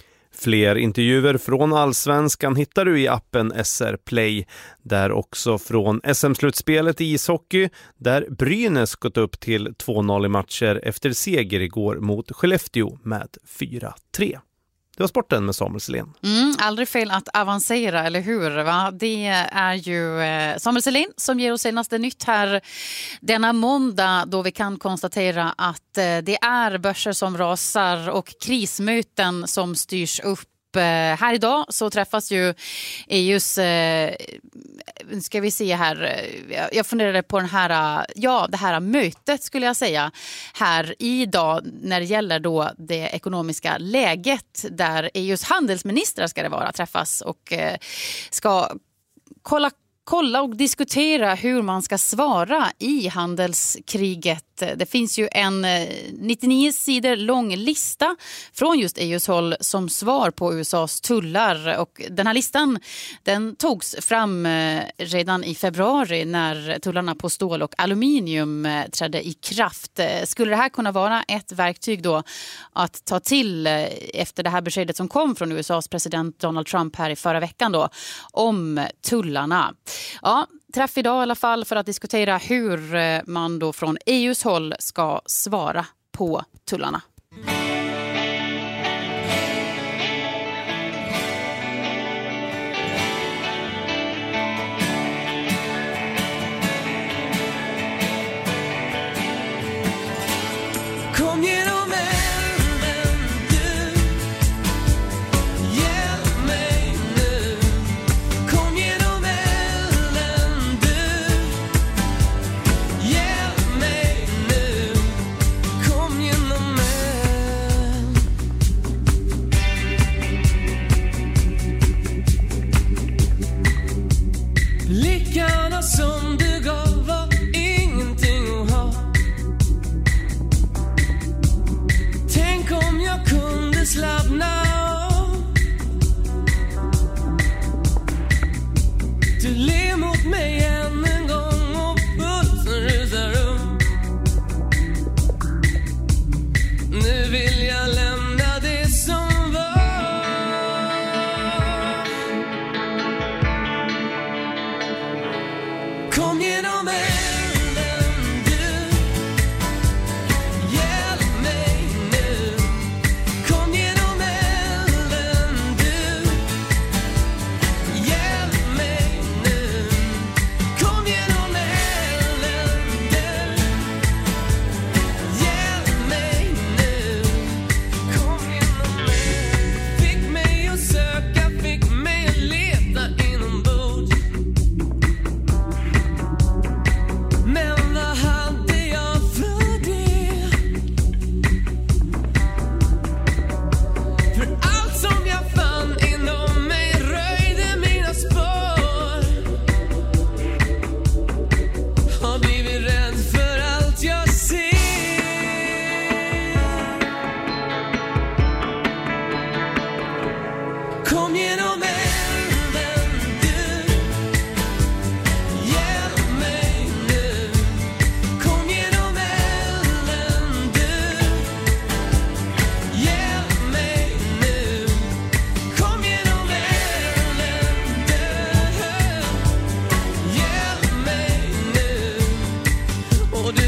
Fler intervjuer från Allsvenskan hittar du i appen S R Play. Där också från S M-slutspelet i ishockey, där Brynäs gått upp till två noll i matcher efter seger igår mot Skellefteå med fyra tre. Det var sporten med Samuel Selén. Mm, aldrig fel att avancera, eller hur? Va? Det är ju eh, Samuel Selén som ger oss senaste nytt här denna måndag, då vi kan konstatera att eh, det är börser som rasar och krismöten som styrs upp. Här idag så träffas ju E U:s, eh, ska vi se här, jag funderade på den här, ja det här mötet skulle jag säga här idag när det gäller då det ekonomiska läget, där E U:s handelsministrar ska det vara träffas och eh, ska kolla kolla och diskutera hur man ska svara i handelskriget. Det finns ju en nittionio sidor lång lista från just E U:s håll som svar på U S A:s tullar, och den här listan den togs fram redan i februari när tullarna på stål och aluminium trädde i kraft. Skulle det här kunna vara ett verktyg då att ta till efter det här beskedet som kom från U S A:s president Donald Trump här i förra veckan då om tullarna? Ja, träff idag i alla fall för att diskutera hur man då från E U:s håll ska svara på tullarna. Kom genom elden du, hjälp mig nu. Kom genom elden du, hjälp mig nu. Kom genom elden.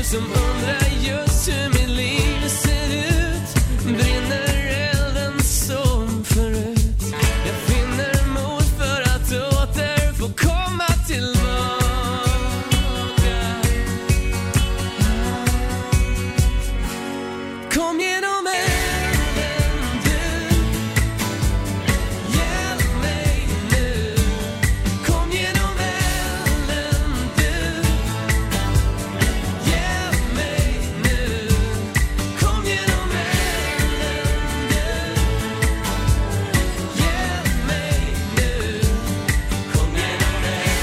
som undrar just hur mitt liv ser ut. Brinner elden som förut. Jag finner mod för att åter få komma tillbaka. Kom genom elden du. Hjälp mig nu. Kom genom elden du. Hjälp mig nu. Kom genom elden du. Hjälp mig nu. Kom genom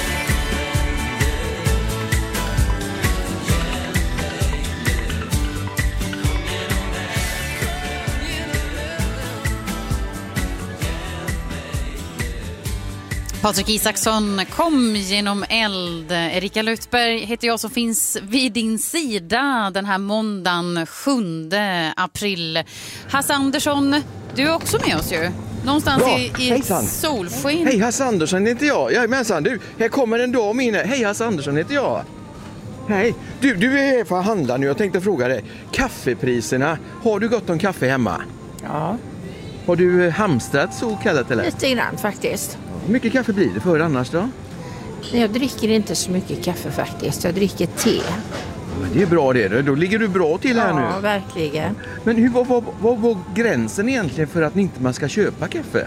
Patrik Isaksson, kom genom eld. Erika Lutberg heter jag som finns vid din sida den här måndagen sjunde april. Hasse Andersson, du är också med oss ju. Någonstans Ja, i, i hejsan. solsken. Hej Hasse Andersson heter jag. Jajamensan, du, här kommer en dam in här. Hej Hasse Andersson heter jag. Hej, du, du är här för att handla nu. Jag tänkte fråga dig, kaffepriserna, har du gott om kaffe hemma? Ja. Har du hamstrat så kallat eller? Lite grann faktiskt. Hur mycket kaffe blir det för annars då? Jag dricker inte så mycket kaffe faktiskt. Jag dricker te. Men det är bra det, då ligger du bra till här nu. Ja, verkligen. Men hur, vad, vad, vad var gränsen egentligen för att inte man ska köpa kaffe?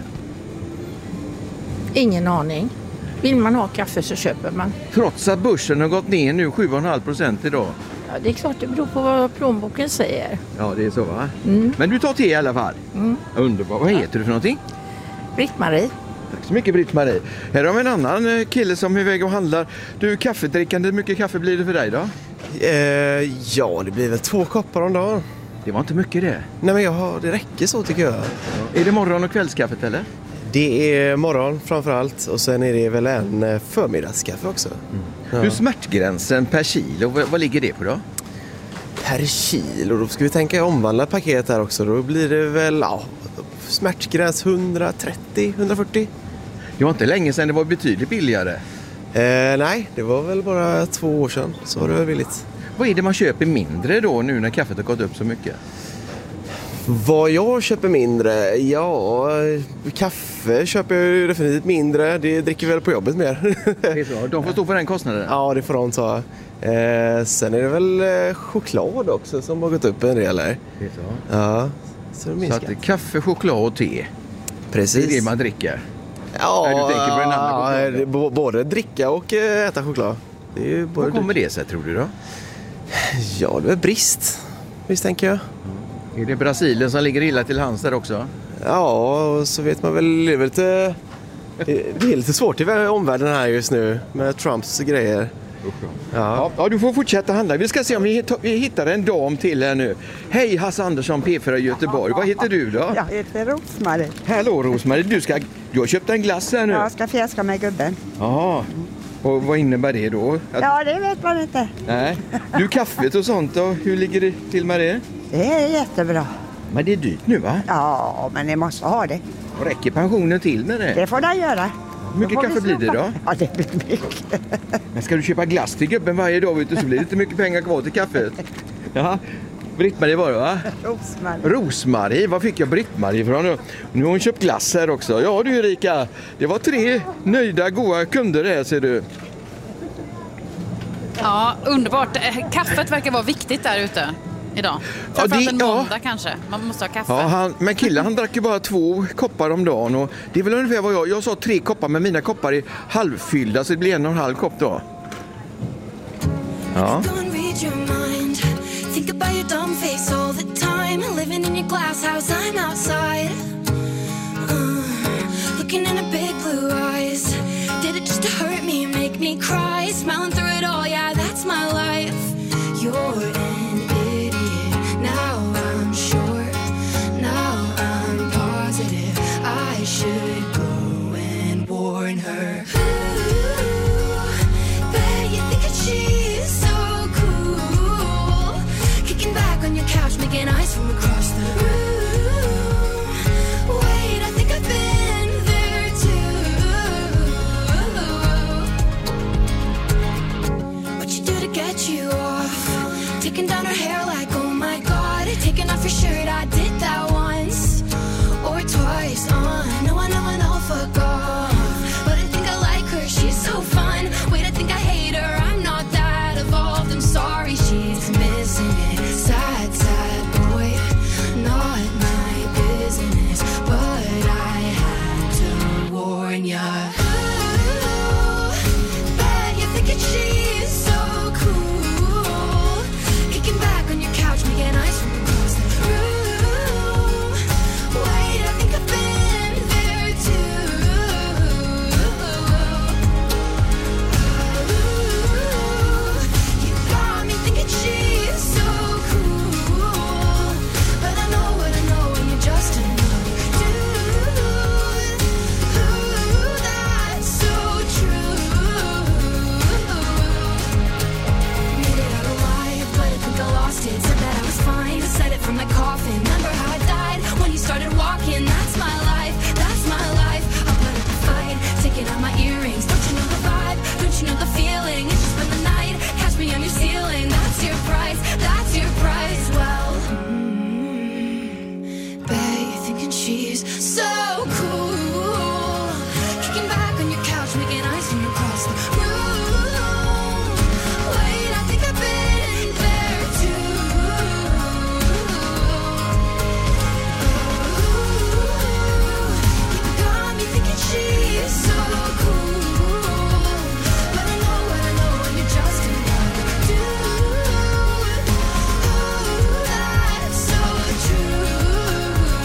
Ingen aning. Vill man ha kaffe så köper man. Trots att börsen har gått ner nu sju komma fem procent idag. Ja, det är klart det beror på vad plånboken säger. Ja, det är så va? Mm. Men du tar te i alla fall? Mm. Underbart. Vad heter du för någonting? Britt-Marie. Tack så mycket Britt-Marie. Här har vi en annan kille som är iväg och handlar. Du, kaffedrickande, hur mycket kaffe blir det för dig då? Eh, ja, det blir väl två koppar om dagen. Det var inte mycket det. Nej, men jag har, det räcker så tycker jag. Är det morgon- och kvällskaffet eller? Det är morgon framförallt och sen är det väl en förmiddagskaffe också. Mm. Ja. Hur smärtgränsen per kilo, vad, vad ligger det på då? Per kilo, då ska vi tänka omvandla paket här också. Då blir det väl ja, smärtgräns hundratrettio till hundrafyrtio. Det var inte länge sedan det var betydligt billigare. Eh, nej, det var väl bara två år sedan så var det billigt. Vad är det man köper mindre då nu när kaffet har gått upp så mycket? Vad jag köper mindre? Ja, kaffe köper jag ju definitivt mindre. Det dricker väl på jobbet mer. Det är så. De får stå för den kostnaden? Ja, det får de ta. Eh, sen är det väl eh, choklad också som har gått upp en del här. Det är så? Ja, så det så att kaffe, choklad och te. Precis. Det är det man dricker? Ja, Nej, du tänker på den andra ja, b- både dricka och äh, äta choklad. Det är ju både vad kommer det sig tror du då? Ja, det är brist. Visst tänker jag. Är det Brasilien som ligger illa till hands där också? Ja, och så vet man väl, det är lite, det är lite svårt i omvärlden här just nu med Trumps grejer. Ja. Ja, du får fortsätta handla. Vi ska se om vi, vi hittar en dam till här nu. Hej Hasse Andersson, P fyra Göteborg. Vad heter du då? Jag heter Rosmarie. Hallå Rosmarie, du, ska, du har köpt en glass här nu. Jag ska fjäska med gubben. Jaha. Och vad innebär det då? Att... Ja, det vet man inte. Nej. Du, kaffet och sånt då, hur ligger det till med det? Det är jättebra. Men det är dyrt nu va? Ja, men ni måste ha det. Och räcker pensionen till med det? Det får den göra. Hur mycket kaffe blir det då? Ja, det blir mycket. Men ska du köpa glass till gubben varje dag vet du, så blir det inte mycket pengar kvar till kaffet. Ja, Britt-Marie var det va? Rosmarie. Rosmarie, vad fick jag Britt-Marie ifrån nu? Nu har hon köpt glass här också. Ja du Erika, det var tre nöjda, goda kunder här ser du. Ja, underbart. Kaffet verkar vara viktigt där ute idag. Framförallt Ja, det- en ja. måndag kanske. Man måste ha kaffe. Ja, han, men killen han drack ju bara två koppar om dagen och det är väl ungefär vad jag, jag sa tre koppar men mina koppar är halvfyllda så det blir en och en halv kopp då. Ja. Go and read your mind. Think about your dumb face all the time. Living in your glass house, I'm outside. Uh, looking in her big blue eyes. Did it just to hurt me and make me cry? Smiling through it all, yeah, that's my life. You're an idiot. Now I'm sure. Now I'm positive. I should go and warn her. Ooh, bet you think that she's so cool. Kicking back on your couch, making eyes from across the room. Wait, I think I've been there too. What you do to get taking down her hair like, oh my god, taking off your shirt, I did that once or twice. Uh, no, I know, I know, fuck off. But I think I like her, she's so fun. Wait, I think I hate her, I'm not that evolved. I'm sorry, she's missing it. Sad, sad boy, not my business. But I had to warn ya. Ooh, bet you're thinking she's so cool. Kicking back on your couch, making ice from across the room. Wait, I think I've been there too. You got me thinking she's so cool. But I know what I know, and you're just another dude. Ooh, that's so true. Made it out alive, but I think I lost it. Said that I was fine, said it from my coffin. Remember how I died when you started walking? That's my life, that's my life. I'll put up a fight, taking out my earrings. Don't you know the vibe? Don't you know the feeling? It's just spend the night, catch me on your ceiling. That's your price, that's your price. Well, mm, bet you're thinking she's so cool. Kicking back on your couch, making ice from across the room. Wait, I think I've been there too. You got me thinking she's so cool. But I know what I know, and you're just another dude. Ooh, that's so true.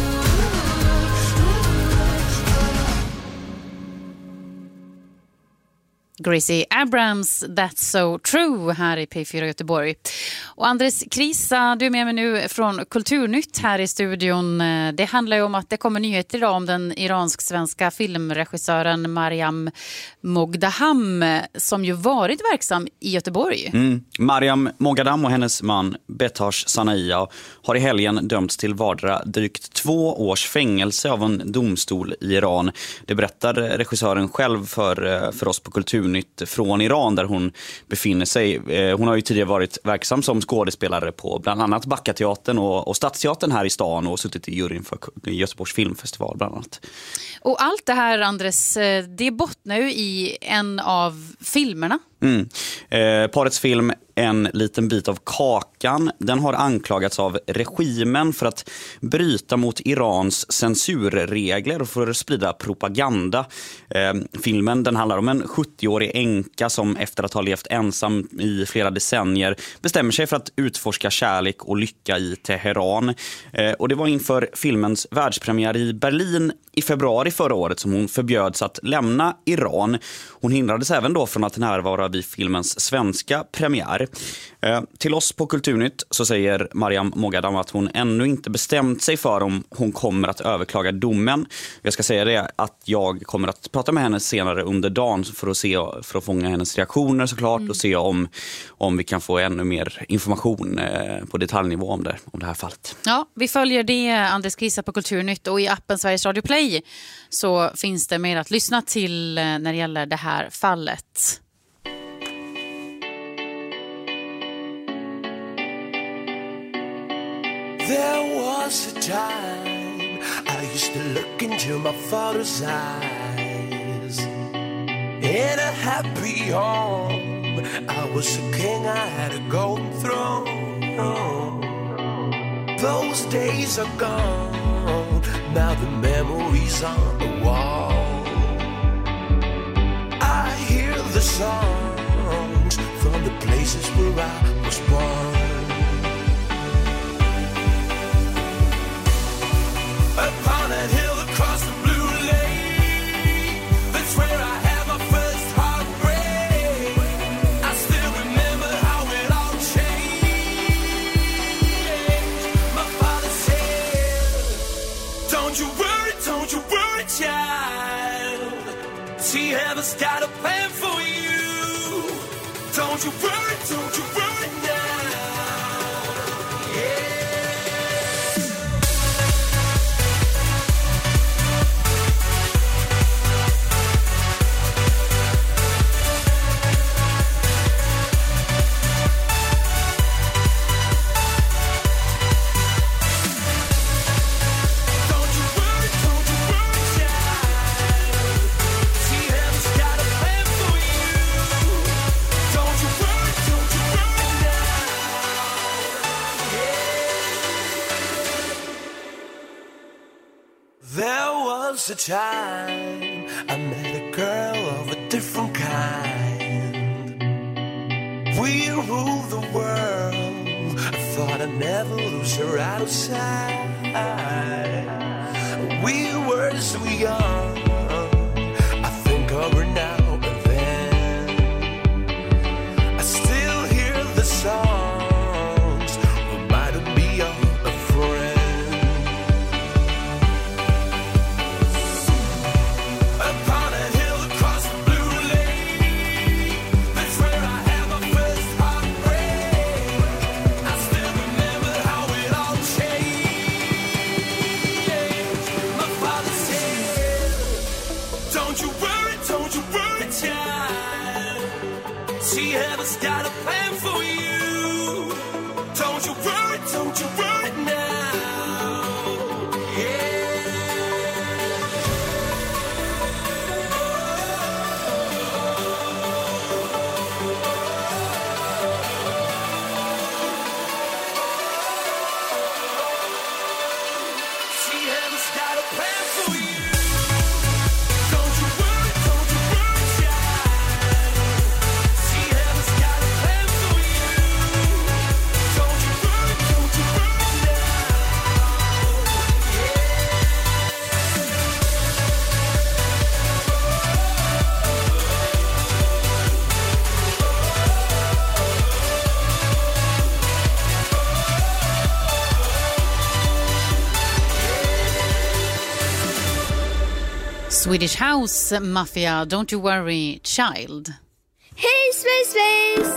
Gracie Abrams, That's So True, här i P fyra Göteborg. Och Andres Krisa, du är med mig nu från Kulturnytt här i studion. Det handlar ju om att det kommer nyheter idag om den iransk-svenska filmregissören Mariam Mogdaham, som ju varit verksam i Göteborg. Mm. Mariam Mogdaham och hennes man Behtash Sanaiya har i helgen dömts till vardera drygt två års fängelse av en domstol i Iran. Det berättar regissören själv för, för oss på Kulturnytt från Iran, där hon befinner sig. Hon har ju tidigare varit verksam som skådespelare på bland annat Backateatern och, och Stadsteatern här i stan och suttit i juryn för Göteborgs filmfestival bland annat. Och allt det här, Andres, det bottnar ju i en av filmerna. Mm. Eh, parets film En liten bit av kakan, den har anklagats av regimen för att bryta mot Irans censurregler och för att sprida propaganda. Eh, filmen, den handlar om en sjuttioårig änka som efter att ha levt ensam i flera decennier bestämmer sig för att utforska kärlek och lycka i Teheran. Eh, och det var inför filmens världspremiär i Berlin i februari förra året som hon förbjöds att lämna Iran. Hon hindrades även då från att närvara vid filmens svenska premiär. Eh, till oss på Kulturnytt så säger Mariam Mogdaham att hon ännu inte bestämt sig för om hon kommer att överklaga domen. Jag ska säga det att jag kommer att prata med henne senare under dagen för att, se, för att fånga hennes reaktioner såklart mm. och se om, om vi kan få ännu mer information eh, på detaljnivå om det, om det här fallet. Ja, vi följer det, Andres Krisa, på Kulturnytt, och i appen Sveriges Radio Play så finns det mer att lyssna till när det gäller det här fallet. There was a time I used to look into my father's eyes. In a happy home, I was a king, I had a golden throne. Those days are gone, now the memories on the wall. I hear the songs from the places where I was born. Upon that hill across the blue lake, that's where I had my first heartbreak. I still remember how it all changed. My father said, don't you worry, don't you worry, child. See, heaven's got a plan for you. Don't you worry, don't you worry now. was a time I met a girl of a different kind. We ruled the world. I thought I'd never lose her out of sight. We were so young. I think of her now and then. I still hear the songs, reminded me of a friend. Upon a hill across the blue lake, that's where I had my first heartbreak. I still remember how it all changed. My father said, don't you worry, don't you worry, child. She has got a plan for you. Don't you worry, don't you worry now. Yeah. She has got a plan for you. Don't you worry, don't you worry, child. She has got a plan for you. Don't you worry, don't you worry now. Swedish House Mafia, Don't You Worry Child. Hej Space Space!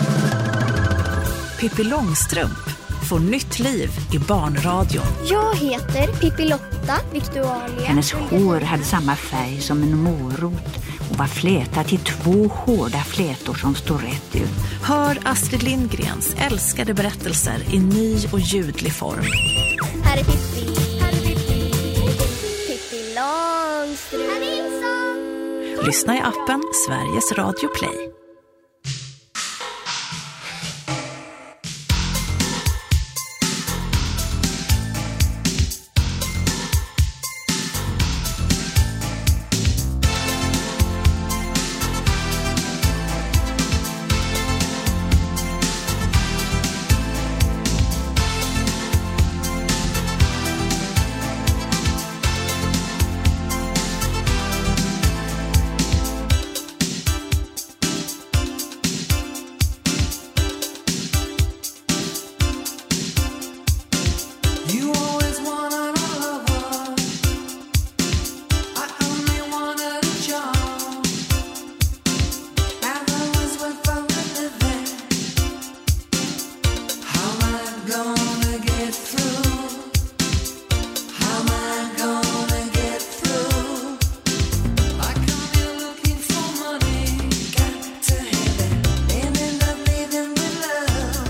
Pippi Långstrump får nytt liv i barnradion. Jag heter Pippi Lotta Victoria. Hennes hår hade samma färg som en morot och var flätat i två hårda flätor som stod rätt ut. Hör Astrid Lindgrens älskade berättelser i ny och ljudlig form. Här är Pippi. Här är Pippi. Pippi Långstrump. Här är Ilsa. Lyssna i appen Sveriges Radio Play. You always wanted a lover. I only wanted a job. Hours without living. How am I gonna get through? How am I gonna get through? I come here looking for money, got to have it, and end up leaving with love.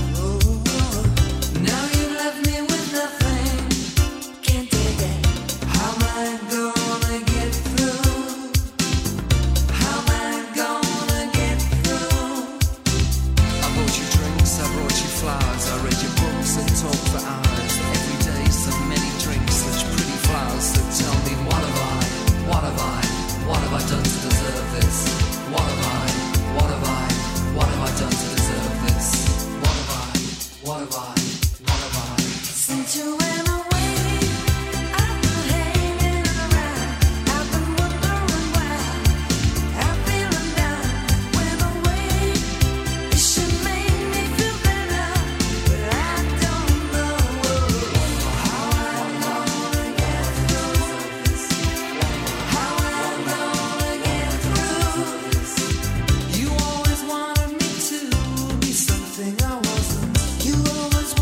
Now you left me with nothing, can't take it. How am I gonna get through? How am I gonna get through? I bought you drinks, I brought you flowers, I read your books and talked for hours. Every day so many drinks, such pretty flowers. So tell me, what have I, what have I, what have I done to deserve this? What have I, what have I, what have I done to deserve this? What have I, what have I, what have I? Since you went away, I've been hanging around. I've been wondering why. I'm feeling down with a way. It should make me feel better, but I don't know how I'm gonna get through this. How I'm gonna get through this. You always wanted me to be something I wasn't. You always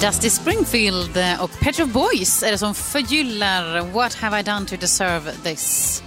Dusty Springfield och Pet Shop Boys är det som förgyllar What Have I Done To Deserve This?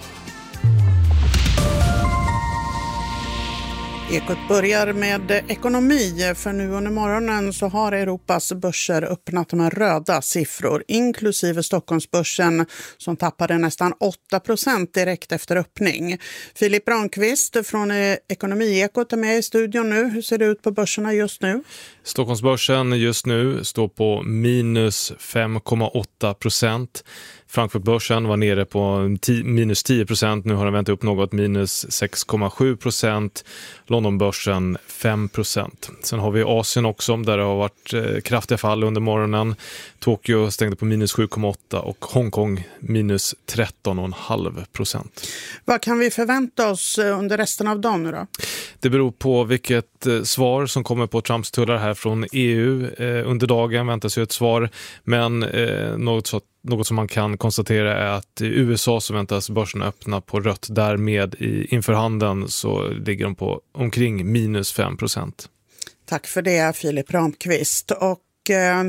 Ekot börjar med ekonomi, för nu under morgonen så har Europas börser öppnat med röda siffror, inklusive Stockholmsbörsen som tappade nästan åtta procent direkt efter öppning. Filip Ramqvist från Ekonomiekot är med i studion nu. Hur ser det ut på börserna just nu? Stockholmsbörsen just nu står på minus fem komma åtta procent. Frankfurtbörsen var nere på minus tio procent, nu har den vänt upp något, minus sex komma sju procent. Londonbörsen fem procent. Sen har vi Asien också, där det har varit eh, kraftiga fall under morgonen. Tokyo stängde på minus sju komma åtta och Hongkong minus tretton komma fem procent. Vad kan vi förvänta oss under resten av dagen nu då? Det beror på vilket eh, svar som kommer på Trumps tullar här från E U. Eh, under dagen väntas ju ett svar, men eh, något så Något som man kan konstatera är att i U S A så väntas börsen öppna på rött. Därmed i, inför handeln så ligger de på omkring minus fem procent. Tack för det, Filip Ramqvist. Och eh,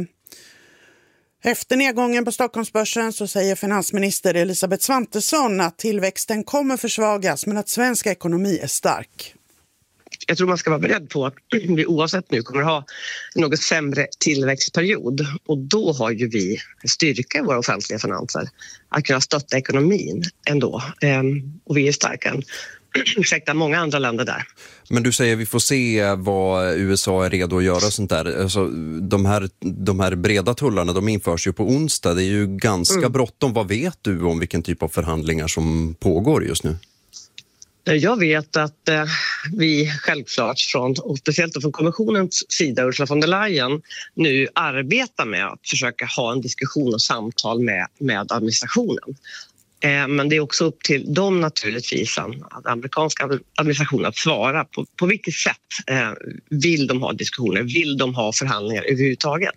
efter nedgången på Stockholmsbörsen så säger finansminister Elisabeth Svantesson att tillväxten kommer försvagas men att svensk ekonomi är stark. Jag tror man ska vara beredd på att vi oavsett nu kommer att ha en något sämre tillväxtperiod, och då har ju vi styrka i våra offentliga finanser att kunna stötta ekonomin ändå, och vi är starka än ursäkta många andra länder där. Men du säger vi får se vad U S A är redo att göra sånt där. Alltså, de, här, de här breda tullarna, de införs ju på onsdag. Det är ju ganska mm. bråttom. Vad vet du om vilken typ av förhandlingar som pågår just nu? Jag vet att eh, vi självklart från, och speciellt från kommissionens sida, Ursula von der Leyen, nu arbetar med att försöka ha en diskussion och samtal med, med administrationen. Eh, men det är också upp till dem naturligtvis, den amerikanska administrationen, att svara på, på vilket sätt eh, vill de ha diskussioner, vill de ha förhandlingar överhuvudtaget.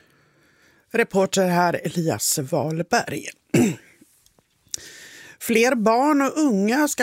Reporter här Elias Wahlberg. Fler barn och unga ska